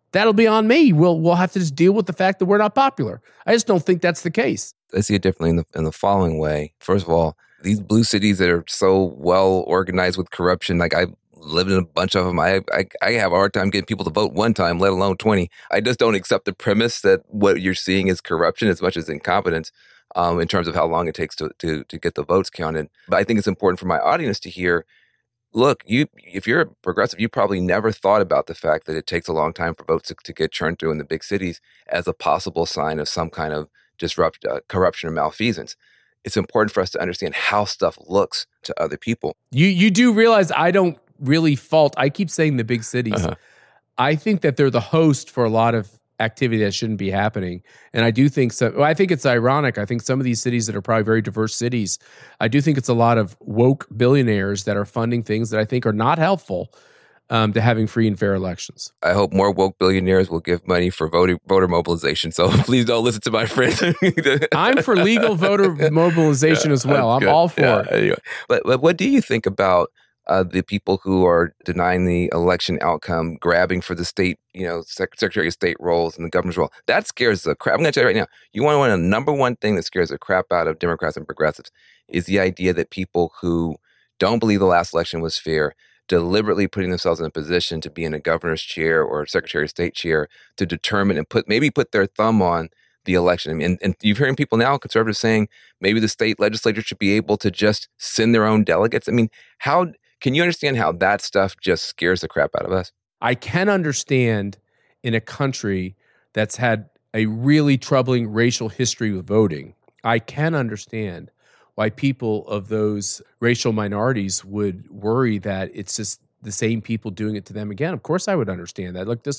that'll be on me. We'll have to just deal with the fact that we're not popular. I just don't think that's the case. I see it differently in the following way. First of all, these blue cities that are so well organized with corruption, like I lived in a bunch of them. I have a hard time getting people to vote one time, let alone 20. I just don't accept the premise that what you're seeing is corruption as much as incompetence in terms of how long it takes to get the votes counted. But I think it's important for my audience to hear, look, if you're a progressive, you probably never thought about the fact that it takes a long time for votes to get churned through in the big cities as a possible sign of some kind of corruption or malfeasance. It's important for us to understand how stuff looks to other people. You do realize I don't really fault. I keep saying the big cities. Uh-huh. I think that they're the host for a lot of activity that shouldn't be happening. And I do think so. Well, I think it's ironic. I think some of these cities that are probably very diverse cities, I do think it's a lot of woke billionaires that are funding things that I think are not helpful to having free and fair elections. I hope more woke billionaires will give money for voter mobilization. So please don't listen to my friends. I'm for legal voter mobilization as well. I'm all for it. Anyway. But what do you think about the people who are denying the election outcome, grabbing for the state, Secretary of State roles and the governor's role? That scares the crap. I'm going to tell you right now, you want to know the number one thing that scares the crap out of Democrats and progressives is the idea that people who don't believe the last election was fair, deliberately putting themselves in a position to be in a governor's chair or a Secretary of State chair to determine and put their thumb on the election. And you're hearing people now, conservatives, saying maybe the state legislature should be able to just send their own delegates. I mean, how can you understand how that stuff just scares the crap out of us? I can understand in a country that's had a really troubling racial history with voting. I can understand why people of those racial minorities would worry that it's just the same people doing it to them again. Of course, I would understand that. Look, this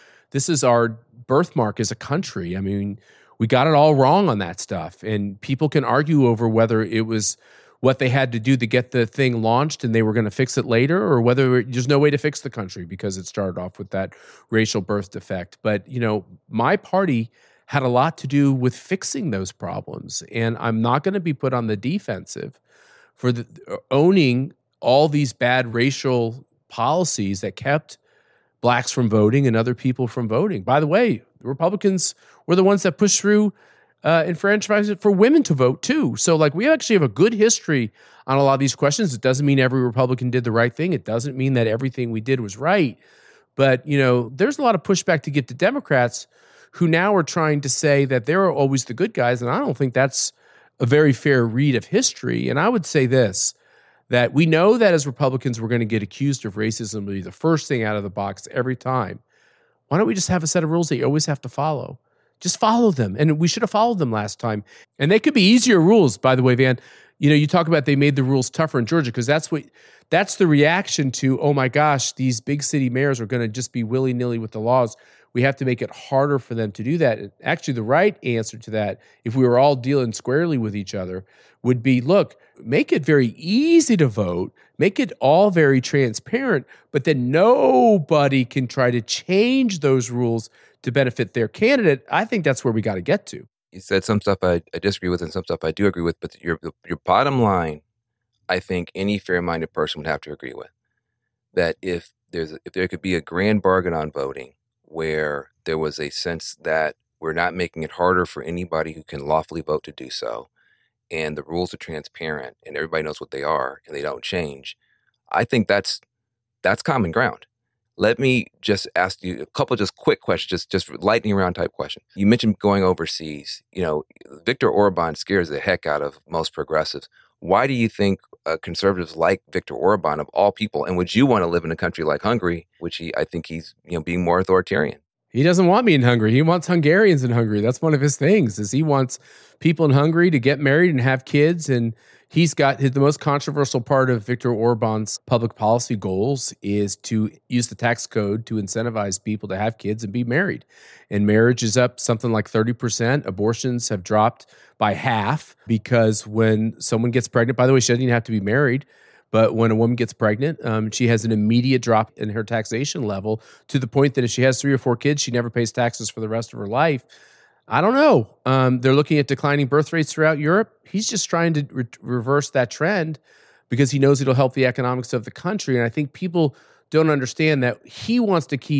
is our birthmark as a country. I mean, we got it all wrong on that stuff, and people can argue over whether it was what they had to do to get the thing launched and they were going to fix it later, or whether there's no way to fix the country because it started off with that racial birth defect. But, my party had a lot to do with fixing those problems. And I'm not going to be put on the defensive for owning all these bad racial policies that kept blacks from voting and other people from voting. By the way, the Republicans were the ones that pushed through enfranchisement for women to vote too. So we actually have a good history on a lot of these questions. It doesn't mean every Republican did the right thing. It doesn't mean that everything we did was right. But, there's a lot of pushback to get to Democrats who now are trying to say that they're always the good guys. And I don't think that's a very fair read of history. And I would say this, that we know that as Republicans, we're going to get accused of racism will be the first thing out of the box every time. Why don't we just have a set of rules that you always have to follow? Just follow them. And we should have followed them last time. And they could be easier rules, by the way, Van. You talk about they made the rules tougher in Georgia because that's the reaction to, oh my gosh, these big city mayors are going to just be willy-nilly with the laws. We have to make it harder for them to do that. And actually, the right answer to that, if we were all dealing squarely with each other, would be, look, make it very easy to vote, make it all very transparent, but then nobody can try to change those rules to benefit their candidate. I think that's where we got to get to. You said some stuff I disagree with and some stuff I do agree with, but your bottom line, I think any fair-minded person would have to agree with, that if there could be a grand bargain on voting where there was a sense that we're not making it harder for anybody who can lawfully vote to do so, and the rules are transparent and everybody knows what they are and they don't change, I think that's common ground. Let me just ask you a couple of just quick questions, just lightning round type questions. You mentioned going overseas. Viktor Orban scares the heck out of most progressives. Why do you think conservatives like Viktor Orban of all people? And would you want to live in a country like Hungary, which I think he's being more authoritarian? He doesn't want me in Hungary. He wants Hungarians in Hungary. That's one of his things, is he wants people in Hungary to get married and have kids. And he's got the most controversial part of Viktor Orban's public policy goals is to use the tax code to incentivize people to have kids and be married. And marriage is up something like 30%. Abortions have dropped by half because when someone gets pregnant, by the way, she doesn't even have to be married, but when a woman gets pregnant, she has an immediate drop in her taxation level to the point that if she has 3 or 4 kids, she never pays taxes for the rest of her life. I don't know. They're looking at declining birth rates throughout Europe. He's just trying to reverse that trend because he knows it'll help the economics of the country. And I think people don't understand that he wants to keep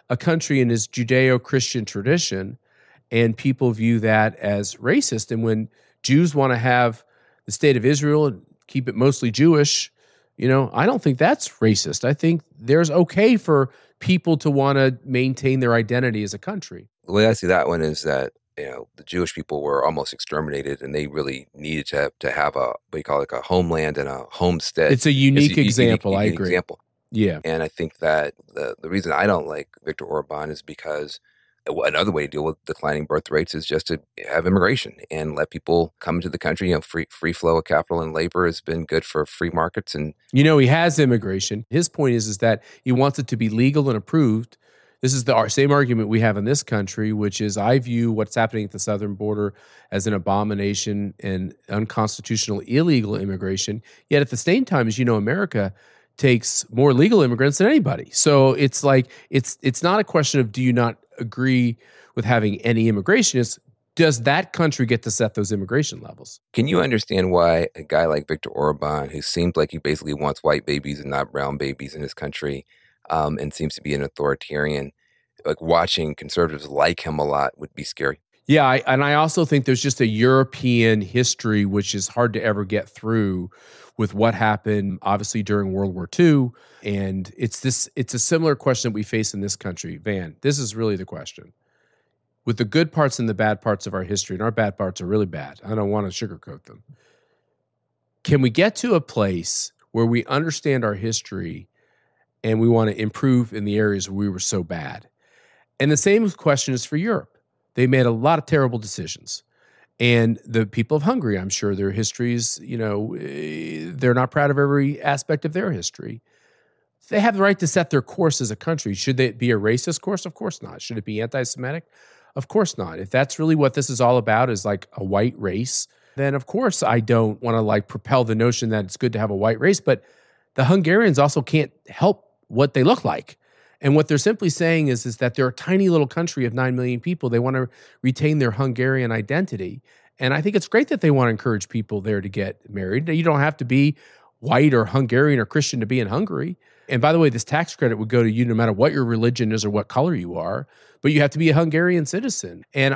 a country in its Judeo-Christian tradition, and people view that as racist. And when Jews want to have the state of Israel and keep it mostly Jewish, I don't think that's racist. I think there's okay for people to want to maintain their identity as a country. The way I see that one is that, the Jewish people were almost exterminated, and they really needed to have a homeland and a homestead. It's a unique example. I agree. Example. Yeah. And I think that the reason I don't like Viktor Orban is because another way to deal with declining birth rates is just to have immigration and let people come to the country. Free flow of capital and labor has been good for free markets. And he has immigration. His point is that he wants it to be legal and approved. This is the same argument we have in this country, which is I view what's happening at the southern border as an abomination and unconstitutional, illegal immigration. Yet at the same time, as America takes more legal immigrants than anybody. So it's like it's not a question of do you not agree with having any immigration? It's does that country get to set those immigration levels? Can you understand why a guy like Viktor Orban, who seems like he basically wants white babies and not brown babies in his country, and seems to be an authoritarian, like watching conservatives like him a lot would be scary? Yeah, I also think there's just a European history which is hard to ever get through with what happened, obviously, during World War II. And it's a similar question that we face in this country. Van, this is really the question. With the good parts and the bad parts of our history, and our bad parts are really bad. I don't want to sugarcoat them. Can we get to a place where we understand our history and we want to improve in the areas where we were so bad? And the same question is for Europe. They made a lot of terrible decisions. And the people of Hungary, I'm sure their histories, they're not proud of every aspect of their history. They have the right to set their course as a country. Should it be a racist course? Of course not. Should it be anti-Semitic? Of course not. If that's really what this is all about, is like a white race, then of course I don't want to propel the notion that it's good to have a white race. But the Hungarians also can't help what they look like. And what they're simply saying is that they're a tiny little country of 9 million people. They want to retain their Hungarian identity. And I think it's great that they want to encourage people there to get married. You don't have to be white or Hungarian or Christian to be in Hungary. And by the way, this tax credit would go to you no matter what your religion is or what color you are, but you have to be a Hungarian citizen. And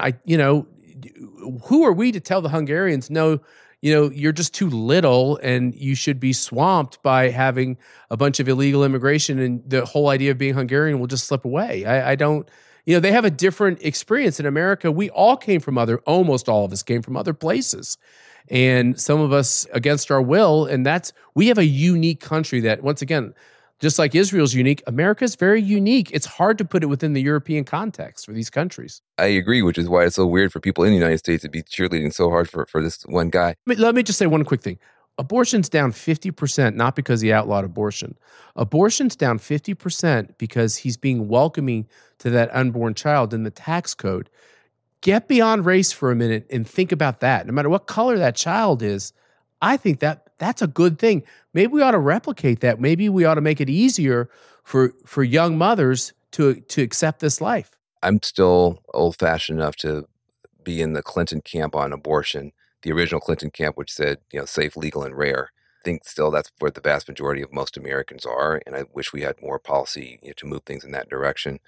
who are we to tell the Hungarians, no, you're just too little and you should be swamped by having a bunch of illegal immigration and the whole idea of being Hungarian will just slip away. I don't, they have a different experience in America. We all came from almost all of us came from other places. And some of us against our will. And we have a unique country that, once again, just like Israel's unique, America's very unique. It's hard to put it within the European context for these countries. I agree, which is why it's so weird for people in the United States to be cheerleading so hard for this one guy. Let me just say one quick thing. Abortion's down 50%, not because he outlawed abortion. Abortion's down 50% because he's being welcoming to that unborn child in the tax code. Get beyond race for a minute and think about that. No matter what color that child is, I think that's a good thing. Maybe we ought to replicate that. Maybe we ought to make it easier for young mothers to accept this life. I'm still old-fashioned enough to be in the Clinton camp on abortion, the original Clinton camp, which said, safe, legal, and rare. I think still that's where the vast majority of most Americans are, and I wish we had more policy to move things in that direction.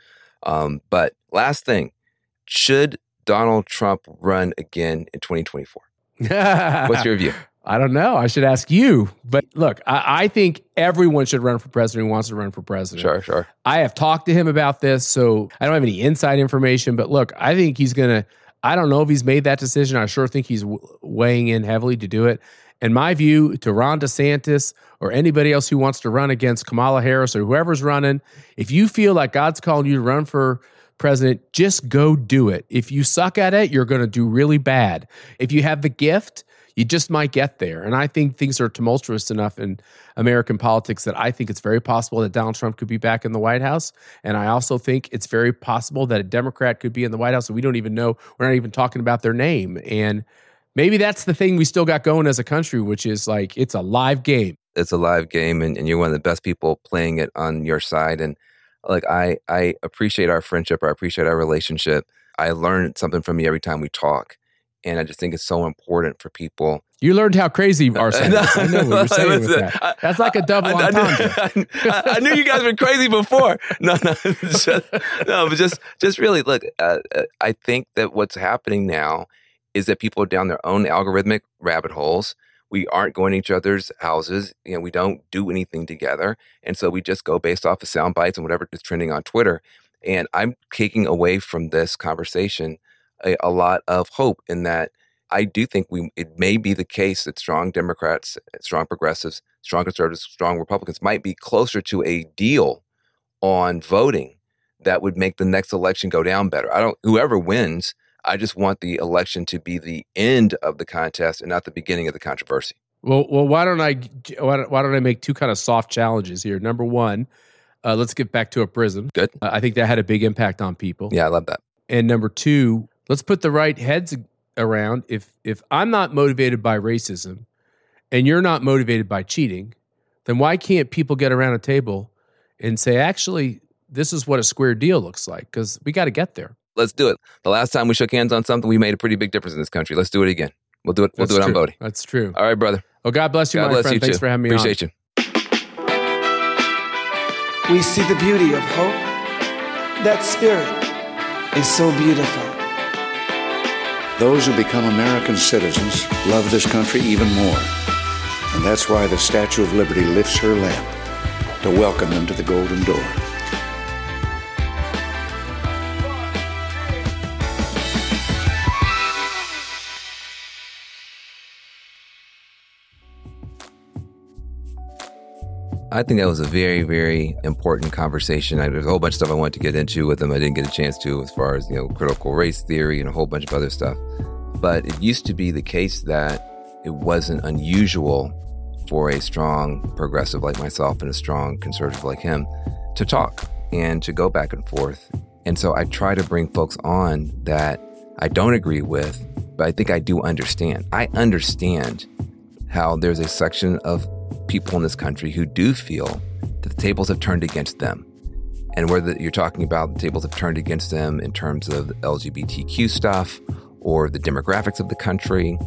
But last thing, should Donald Trump run again in 2024? What's your view? I don't know. I should ask you. But look, I think everyone should run for president who wants to run for president. Sure. I have talked to him about this, so I don't have any inside information. But look, I think he's going to, I don't know if he's made that decision. I sure think he's weighing in heavily to do it. In my view, to Ron DeSantis or anybody else who wants to run against Kamala Harris or whoever's running, if you feel like God's calling you to run for president, just go do it. If you suck at it, you're going to do really bad. If you have the gift, you just might get there. And I think things are tumultuous enough in American politics that I think it's very possible that Donald Trump could be back in the White House. And I also think it's very possible that a Democrat could be in the White House and we don't even know, we're not even talking about their name. And maybe that's the thing we still got going as a country, which is it's a live game. It's a live game and you're one of the best people playing it on your side. And I appreciate our friendship. I appreciate our relationship. I learn something from you every time we talk. And I just think it's so important for people. You learned how crazy Arsene is. I know what you're saying with that. That's like a double entendre. I knew you guys were crazy before. But just really, look, I think that what's happening now is that people are down their own algorithmic rabbit holes. We aren't going to each other's houses. We don't do anything together. And so we just go based off of sound bites and whatever is trending on Twitter. And I'm taking away from this conversation a lot of hope in that I do think it may be the case that strong Democrats, strong progressives, strong conservatives, strong Republicans might be closer to a deal on voting that would make the next election go down better. Whoever wins, I just want the election to be the end of the contest and not the beginning of the controversy. Well, why don't I make two kind of soft challenges here? Number one, let's get back to a prison. Good. I think that had a big impact on people. Yeah, I love that. And number two, let's put the right heads around. If I'm not motivated by racism and you're not motivated by cheating, then why can't people get around a table and say, actually, this is what a square deal looks like? Because we got to get there. Let's do it. The last time we shook hands on something, we made a pretty big difference in this country. Let's do it again. We'll do it. We'll do it on voting. That's true. All right, brother. Well, God bless you, my friend. Thanks for having me on. Appreciate you. We see the beauty of hope. That spirit is so beautiful. Those who become American citizens love this country even more. And that's why the Statue of Liberty lifts her lamp to welcome them to the Golden Door. I think that was a very, very important conversation. There's a whole bunch of stuff I wanted to get into with him. I didn't get a chance to, as far as, critical race theory and a whole bunch of other stuff. But it used to be the case that it wasn't unusual for a strong progressive like myself and a strong conservative like him to talk and to go back and forth. And so I try to bring folks on that I don't agree with, but I think I do understand. I understand how there's a section of people in this country who do feel that the tables have turned against them. And whether you're talking about the tables have turned against them in terms of LGBTQ stuff or the demographics of the country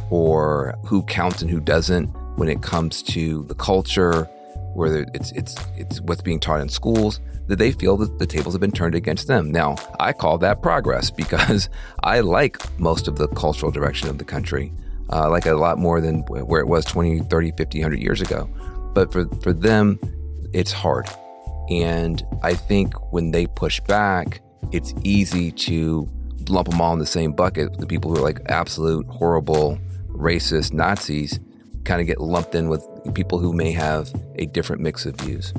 or who counts and who doesn't when it comes to the culture, whether it's what's being taught in schools, that they feel that the tables have been turned against them. Now, I call that progress because I like most of the cultural direction of the country. Like a lot more than where it was 20, 30, 50, 100 years ago. But for them, it's hard. And I think when they push back, it's easy to lump them all in the same bucket. The people who are like absolute, horrible, racist Nazis kind of get lumped in with people who may have a different mix of views.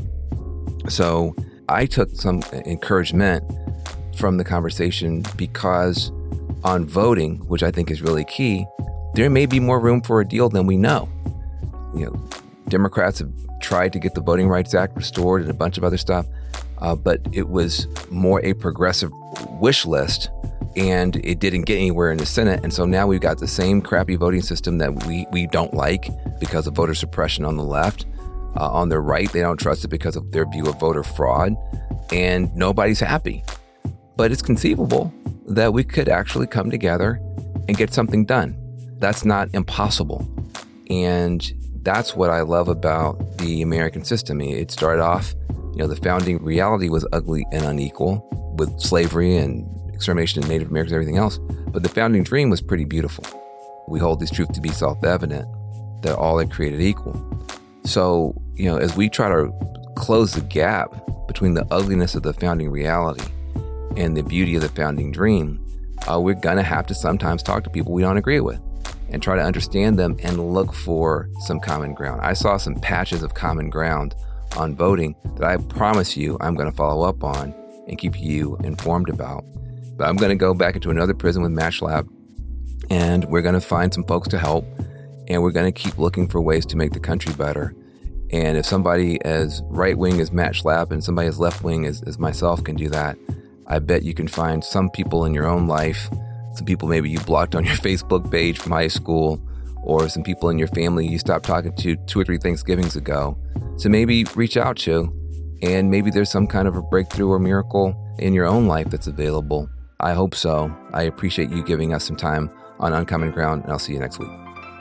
So I took some encouragement from the conversation because on voting, which I think is really key, there may be more room for a deal than we know. Democrats have tried to get the Voting Rights Act restored and a bunch of other stuff, but it was more a progressive wish list, and it didn't get anywhere in the Senate. And so now we've got the same crappy voting system that we don't like because of voter suppression on the left. On the right, they don't trust it because of their view of voter fraud, and nobody's happy. But it's conceivable that we could actually come together and get something done. That's not impossible. And that's what I love about the American system. It started off, the founding reality was ugly and unequal with slavery and extermination of Native Americans and everything else. But the founding dream was pretty beautiful. We hold these truths to be self-evident, that all are created equal. So, as we try to close the gap between the ugliness of the founding reality and the beauty of the founding dream, we're going to have to sometimes talk to people we don't agree with and try to understand them and look for some common ground. I saw some patches of common ground on voting that I promise you I'm going to follow up on and keep you informed about. But I'm going to go back into another prison with Matt Schlapp, and we're going to find some folks to help, and we're going to keep looking for ways to make the country better. And if somebody as right-wing as Matt Schlapp and somebody as left-wing as myself can do that, I bet you can find some people in your own life, some people maybe you blocked on your Facebook page from high school, or some people in your family you stopped talking to 2 or 3 Thanksgivings ago, to maybe reach out to, and maybe there's some kind of a breakthrough or miracle in your own life that's available. I hope so. I appreciate you giving us some time on Uncommon Ground, and I'll see you next week.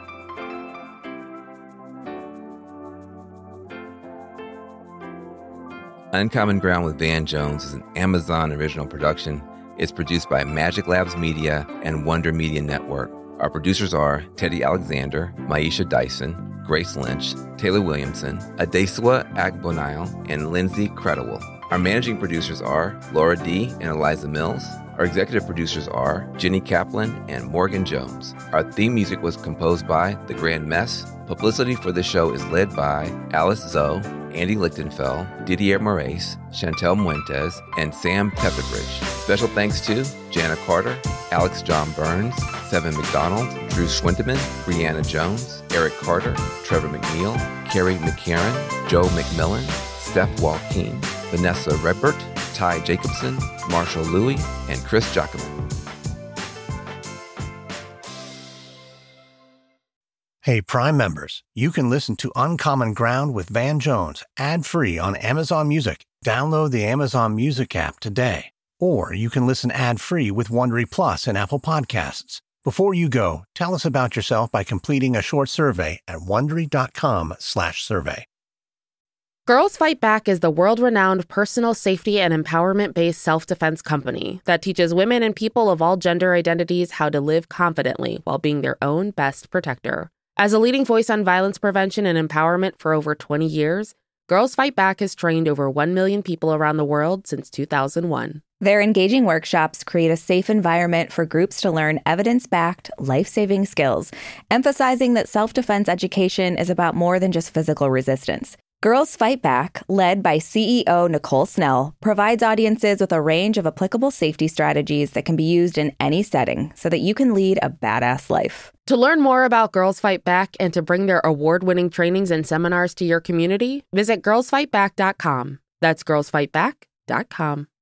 Uncommon Ground with Van Jones is an Amazon original production. It's produced by Magic Labs Media and Wonder Media Network. Our producers are Teddy Alexander, Maisha Dyson, Grace Lynch, Taylor Williamson, Adesua Agbonile, and Lindsay Credowell. Our managing producers are Laura D. and Eliza Mills. Our executive producers are Jenny Kaplan and Morgan Jones. Our theme music was composed by The Grand Mess. Publicity for the show is led by Alice Zoe, Andy Lichtenfeld, Didier Moraes, Chantel Muentes, and Sam Pepperbridge. Special thanks to Jana Carter, Alex John Burns, Seven McDonald, Drew Schwindeman, Brianna Jones, Eric Carter, Trevor McNeil, Carrie McCarran, Joe McMillan, Steph Walkeen, Vanessa Redbert, Ty Jacobson, Marshall Louie, and Chris Jacquemin. Hey, Prime members, you can listen to Uncommon Ground with Van Jones ad-free on Amazon Music. Download the Amazon Music app today. Or you can listen ad-free with Wondery Plus and Apple Podcasts. Before you go, tell us about yourself by completing a short survey at Wondery.com/survey. Girls Fight Back is the world-renowned personal safety and empowerment-based self-defense company that teaches women and people of all gender identities how to live confidently while being their own best protector. As a leading voice on violence prevention and empowerment for over 20 years, Girls Fight Back has trained over 1 million people around the world since 2001. Their engaging workshops create a safe environment for groups to learn evidence-backed, life-saving skills, emphasizing that self-defense education is about more than just physical resistance. Girls Fight Back, led by CEO Nicole Snell, provides audiences with a range of applicable safety strategies that can be used in any setting so that you can lead a badass life. To learn more about Girls Fight Back and to bring their award-winning trainings and seminars to your community, visit girlsfightback.com. That's girlsfightback.com.